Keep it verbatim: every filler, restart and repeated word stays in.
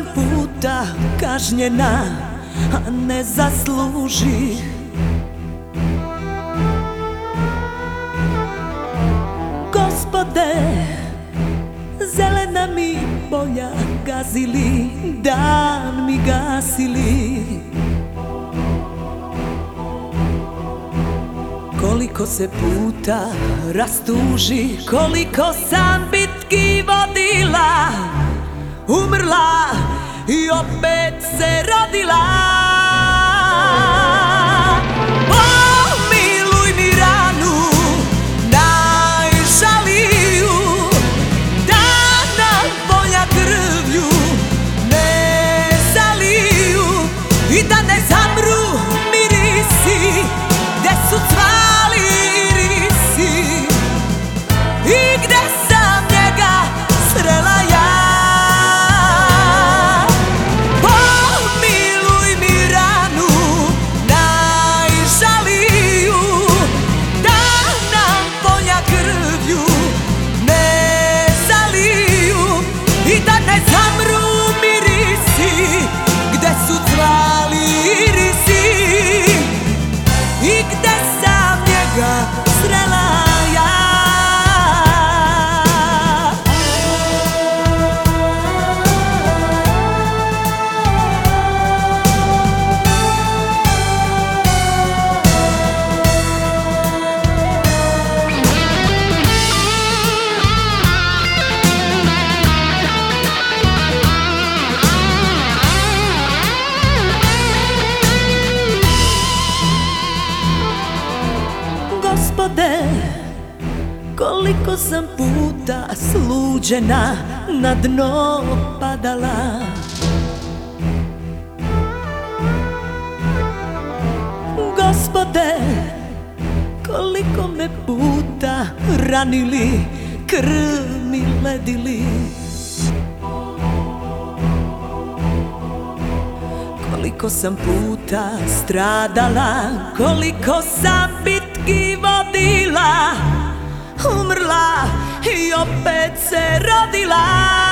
puta kažnjena, a ne zaslužih. Gospode, zelena mi polja gazili, dan mi gasili. Koliko se puta rastuži, koliko sam bitki vodila, umrla i opet se rodila. Pomiluj mi ranu najžaliju, da nam polja krvlju ne zaliju i da ne zamru mirisi gde su cvali irisi i gde sam njega srela ja. Pomiluj mi ranu najžaliju, da nam polja krvlju ne zaliju i da ne zamru mirisi gde su cvali irisi i gde sam njega srela ja. Gospode, koliko sam puta sluđena na dno padala. Gospode, koliko me puta ranili, krv mi ledili. Koliko sam puta stradala, koliko sam bitki vodila, umrla i opet se rodila.